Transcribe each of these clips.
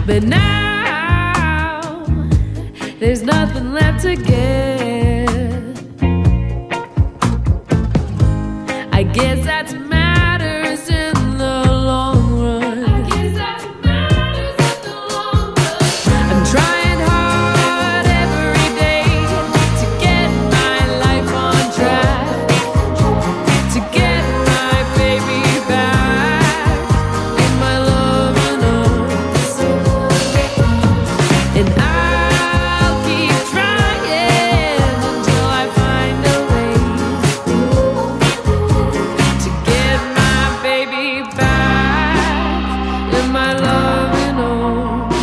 But now there's nothing left to give. I guess that's matters in the long run. I guess that's matters in the long run. I'm trying hard every day to get my life on track, to get my baby back in my loving arms. And I'll keep trying until I find a way to get my baby back in my loving arms.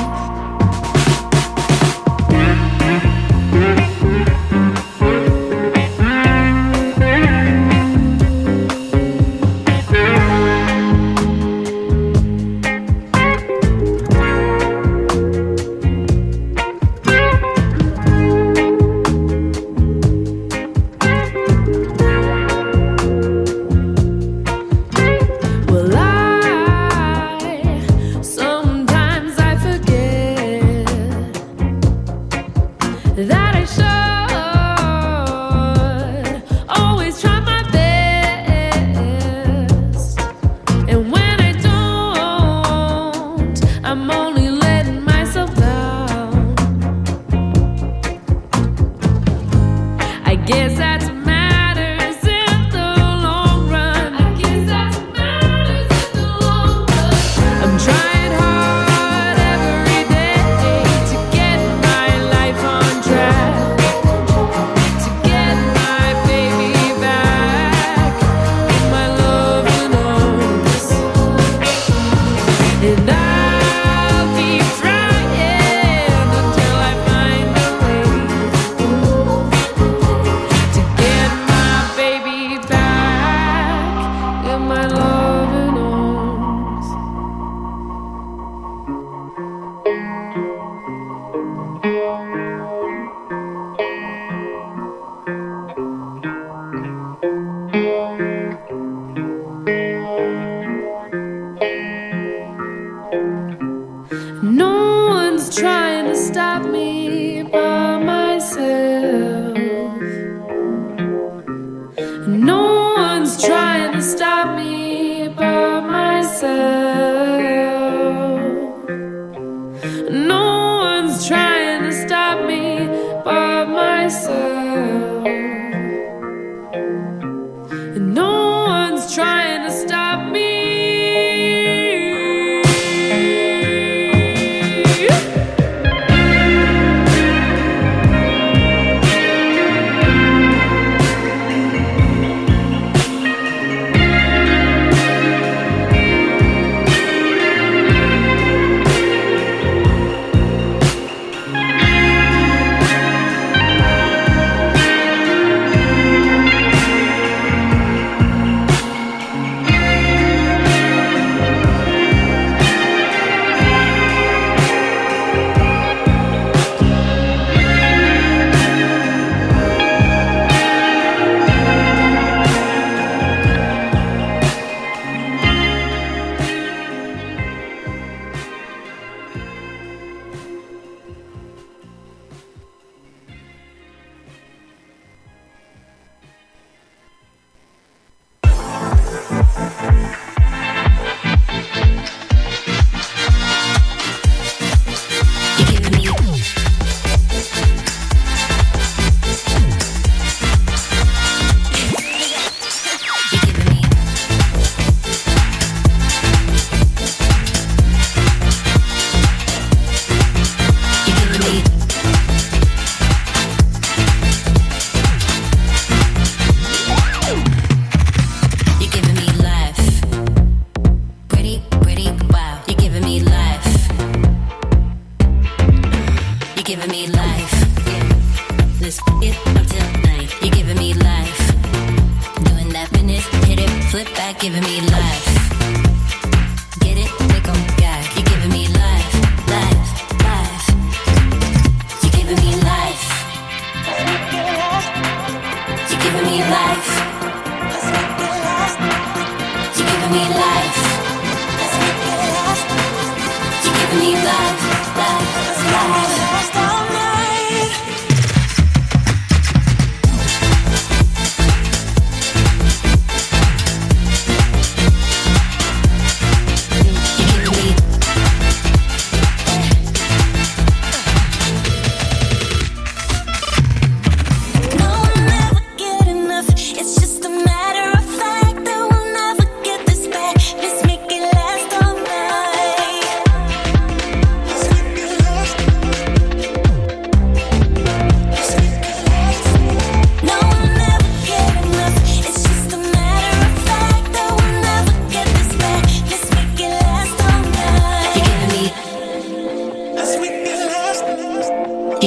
Well, sometimes I forget that I should always try my best. And when I don't, I'm only letting myself down. I guess that's matters in the long run. I guess that's matters in the long run. I'm trying hard every day to get my life on track, to get my baby back in my loving arms. And I'll keep trying until I find a way to get my baby back in my loving arms. No one's trying to stop me but myself. No one's trying to stop me but myself. No one's trying to stop me but myself. No one's trying to stop me. Giving me life. Let's it until night. You're giving me life. Doing that minute, hit it, flip back, giving me life. Get it, they come back. You're giving me life, life, life. You're giving me life. You're giving me life. You're giving me life. You're giving me life.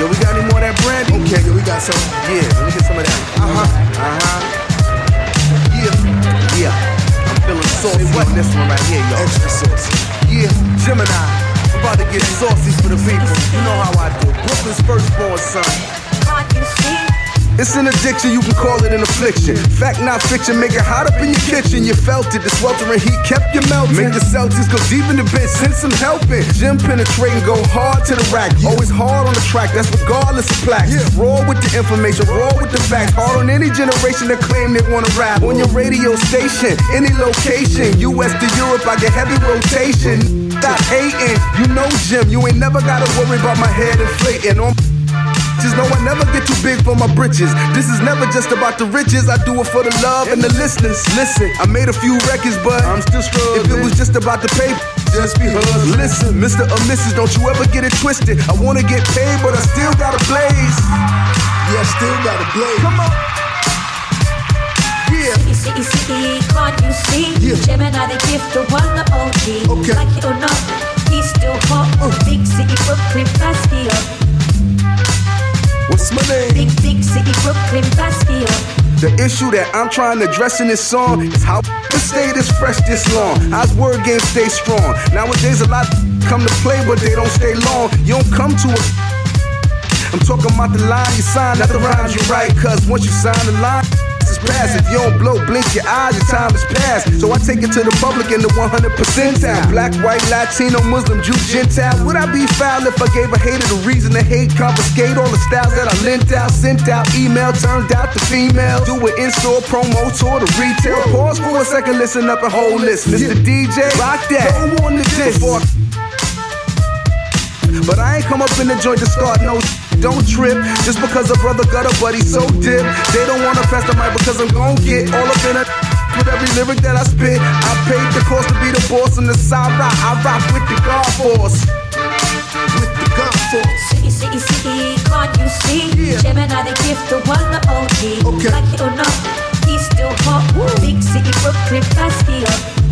Yo, we got any more of that brandy? Okay, yo, we got some. Yeah, let me get some of that. Yeah. I'm feeling saucy on this one right here, yo. Extra saucy. Yeah, Gemini. I'm about to get saucy for the people. You know how I do. Brooklyn's firstborn son. Can't you see? It's an addiction, you can call it an affliction. Fact, not fiction, make it hot up in your kitchen. You felt it, the sweltering heat kept you melting. Make the Celtics go deep in the bench, send some help in. Gym penetrating, go hard to the rack. Always hard on the track, that's regardless of plaques. Raw with the information, raw with the facts. Hard on any generation that claim they wanna rap. On your radio station, any location. US to Europe, I get heavy rotation. Stop hating, you know Jim. You ain't never gotta worry about my head inflating. Just know I never get too big for my britches. This is never just about the riches. I do it for the love and the listeners. Listen, I made a few records, but I'm still struggling. If it was just about the paper, just be hustling. Listen, Mr. or Mrs., don't you ever get it twisted. I wanna get paid, but I still gotta blaze. Yeah, I still gotta blaze. Come on. Yeah. City, can't you see? Yeah. Gemini, the gift, the one, the OG. Okay. Like it or not, he's still hot. Big city, Brooklyn, Bastion. What's my name? Big city, Brooklyn, Bastion. The issue that I'm trying to address in this song is how the stay this fresh this long. How's word game stay strong? Nowadays a lot come to play, but they don't stay long. You don't come to a. I'm talking about the line you sign, not the rhymes you write. Cause once you sign the line, it's past. If you don't blow, blink your eyes, your time is past. So I take it to the public in the 100% time. Black, white, Latino, Muslim, Jew, Gentile. Would I be foul if I gave a hater the reason to hate? Confiscate all the styles that I lent out, sent out, email, turned out to female. Do an in-store promo, tour to retail. Pause for a second, listen up and hold this. Mr. DJ, rock that. Go on the disc. But I ain't come up in the joint to start no don't trip, just because a brother got a buddy so dip. They don't wanna pass the mic because I'm gon' get all up in it with every lyric that I spit. I paid the cost to be the boss on the side rock. I rock with the God Force. With the God Force. City, can't you see? Yeah. Gemini, the gift, the one, the OG. Okay. Like it or not, he's still hot. Big city, Brooklyn, Bastion.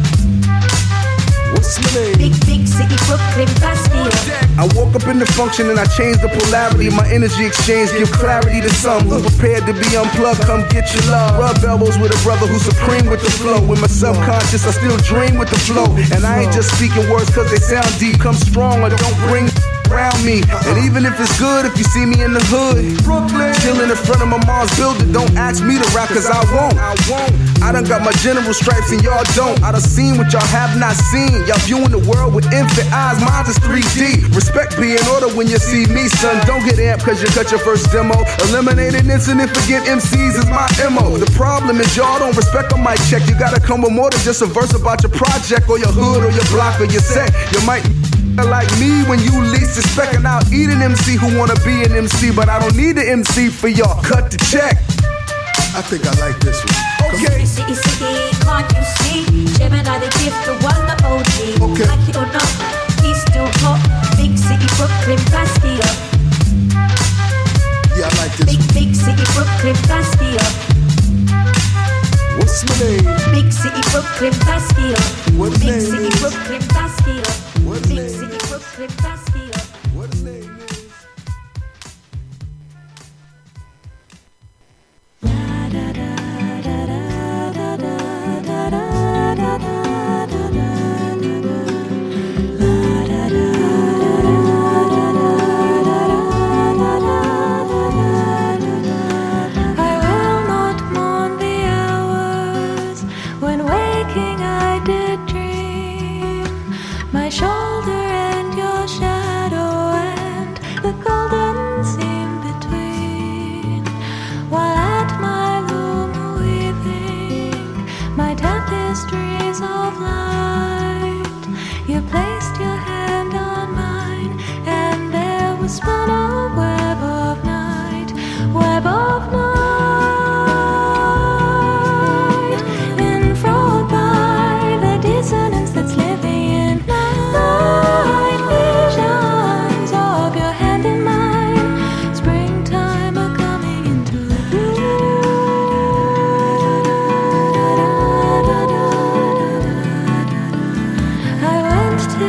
What's my name? Big city, Brooklyn, Bastion. I woke up in the function and I changed the polarity. My energy exchange give clarity to some who prepared to be unplugged. Come get your love. Rub elbows with a brother who's supreme with the flow. With my subconscious, I still dream with the flow. And I ain't just speaking words cause they sound deep. Come strong or don't bring around me. And even if it's good, if you see me in the hood, Brooklyn, chilling in front of my mom's building, don't ask me to rap cause I won't. I done got my general stripes and y'all don't. I done seen what y'all have not seen. Y'all viewing the world with infant eyes, mine is 3D. Respect be in order when you see me, son. Don't get amped cause you cut your first demo. Eliminate an incident, forget MCs is my MO. The problem is y'all don't respect a mic check. You gotta come with more than just a verse about your project or your hood or your block or your set. You might like me when you least suspect, and I'll eat an MC who wanna be an MC, but I don't need an MC for y'all. Cut the check. I think I like this one. Okay. City, can't you see? Gemini, the gift, the one, the OG. Okay. Like it or not, he's still hot. Big city, Brooklyn, Bastion. Yeah, I like this one. Big city, Brooklyn, Bastion. What's my name? Big city, Brooklyn, Bastion. What his Big name city, is? Brooklyn, Bastion. What his Big name city, is? Brooklyn, Bastion. What his name is? To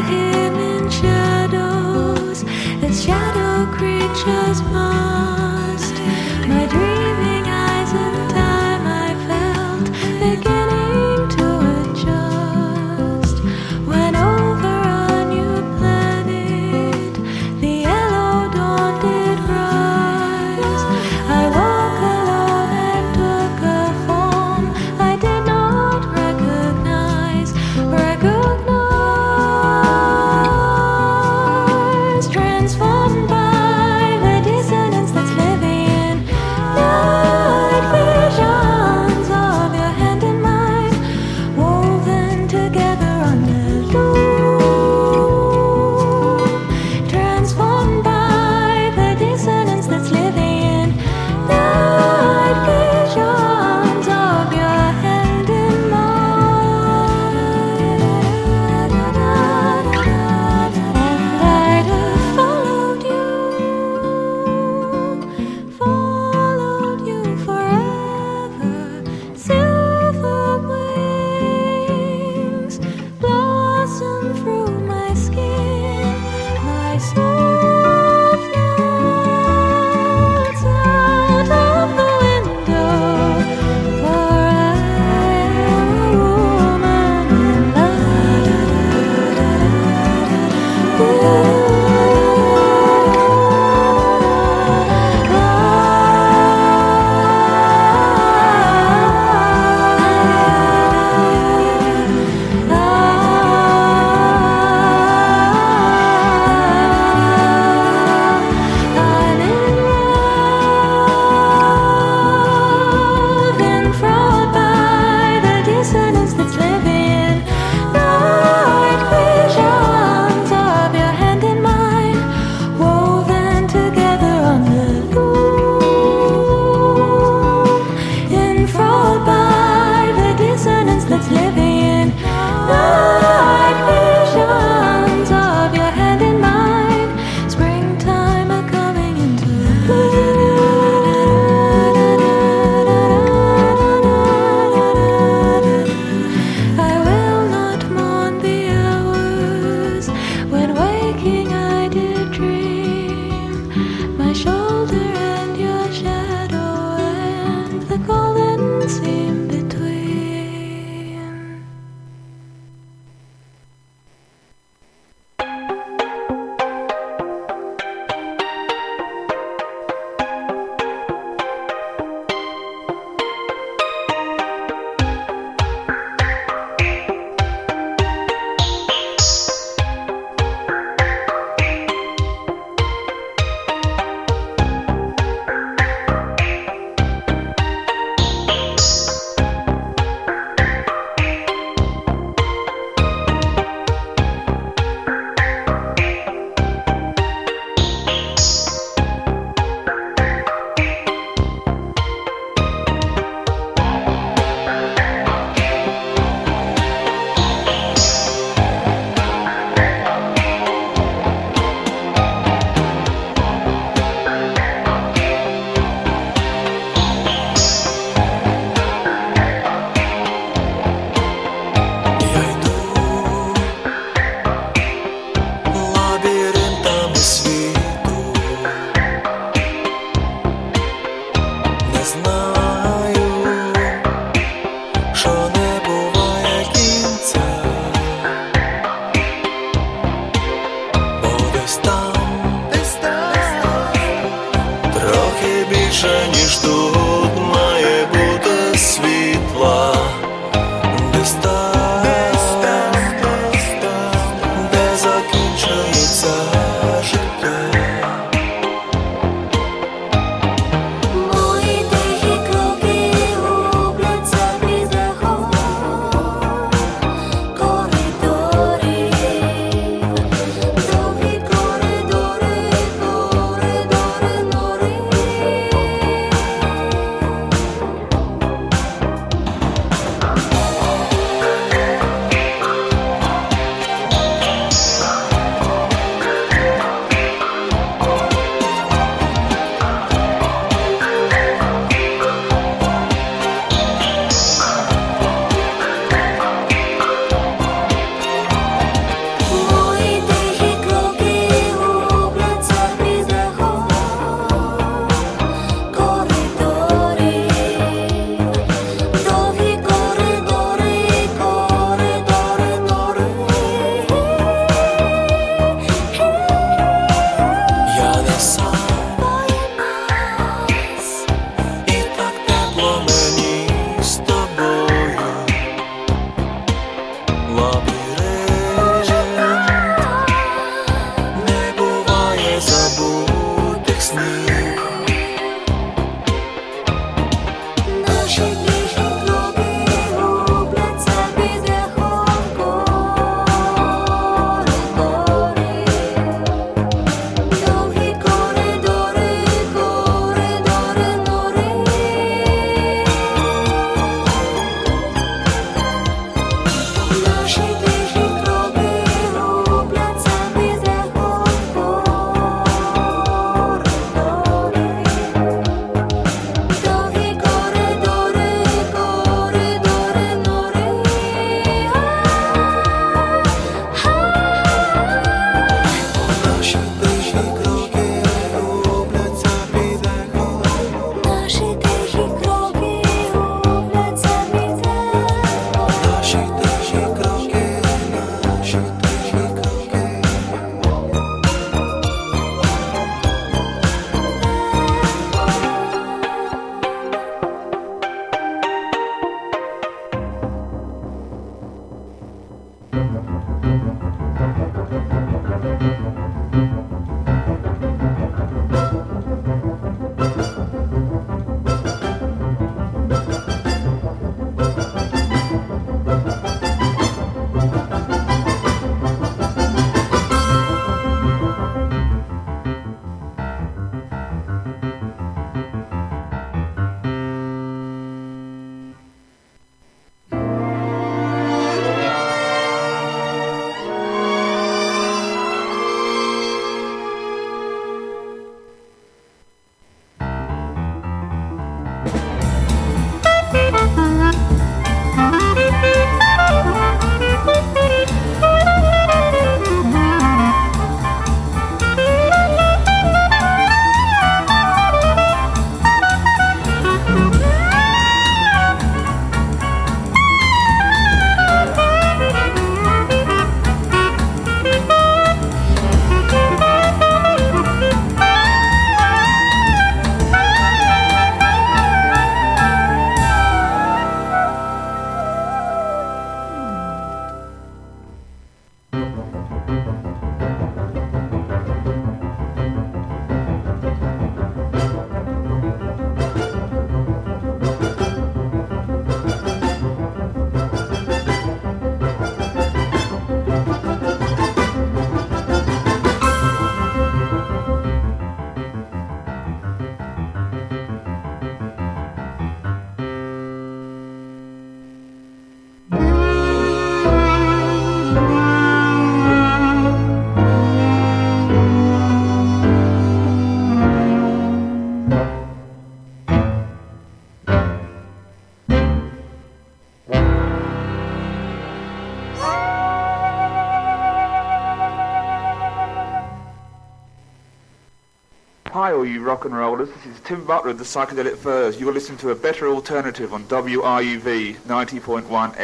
Hi all you rock and rollers, this is Tim Butler of the Psychedelic Furs. You're listening to a better alternative on WRUV 90.1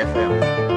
FM.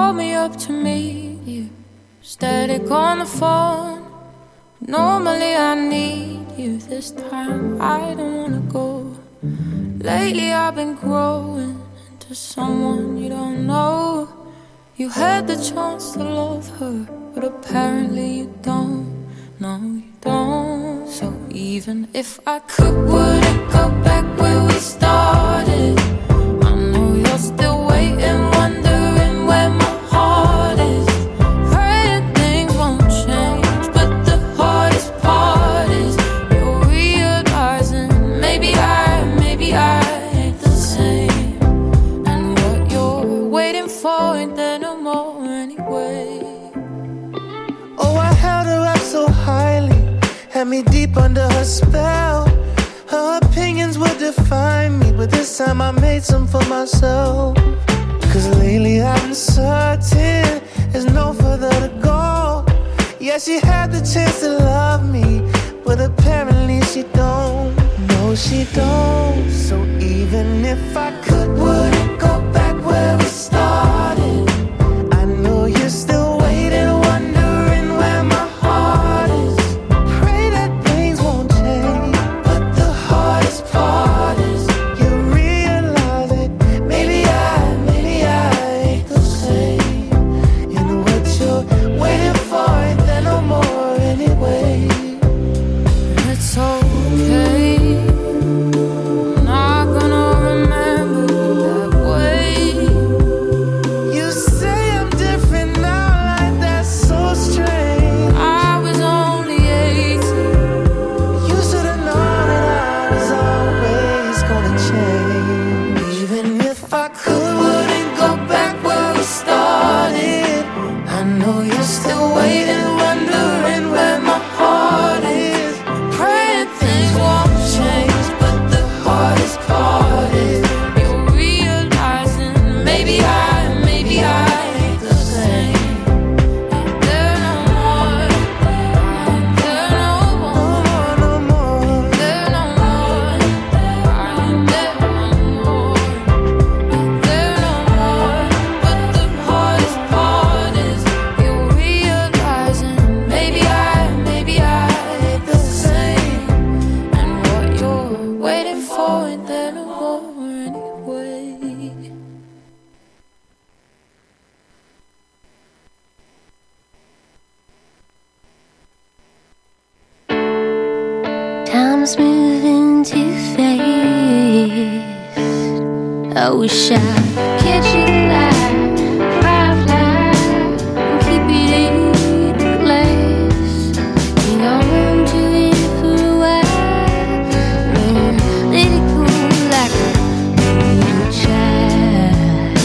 called me up to meet you. Static on the phone. Normally I need you. This time I don't wanna go. Lately I've been growing into someone you don't know. You had the chance to love her, but apparently you don't. No, you don't. So even if I could, would it go back where we started? I know you're still waiting, wondering where my heart is. Praying things won't change, but the hardest part is you're realizing maybe I ain't the same. And what you're waiting for ain't there no more anyway. Oh, I held her up so highly, had me deep under her spell. Her opinions would define me, but this time I made some for myself. Cause lately I've been certain there's no further to go. Yeah, she had the chance to love me, but apparently she don't. No, she don't. So even if I could, would it go back where we started? I know you're still waiting, wondering where my heart is. Pray that things won't change, but the hardest part is you realize that maybe I ain't the same. And what you're waiting for ain't there no more anyway. It's okay. I'm not gonna remember you that way. You say I'm different now, like that's so strange. I was only 18. You should've known that I was always gonna change. Even if I could, wouldn't go back where we started. I know you're still waiting, wondering where my heart is. Praying things won't change, but the hardest part is you're realizing maybe I ain't the same. Ain't there no more? Ain't there no more? No more. Ain't there no more? Ain't there no more? Ain't there no more? But the hardest part is you're realizing maybe I ain't the same. And what you're waiting for ain't there no more anyway. Time's moving too fast. I wish I could catch it alive, firefly, and keep it in the glass. Hang on to it for a while, and let it go like a little child.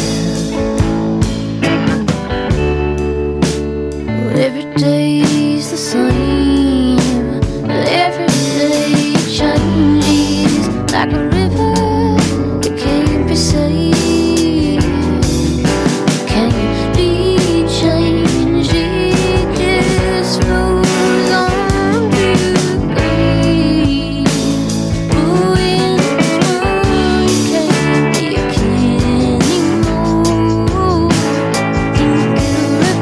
Well, every day's the same.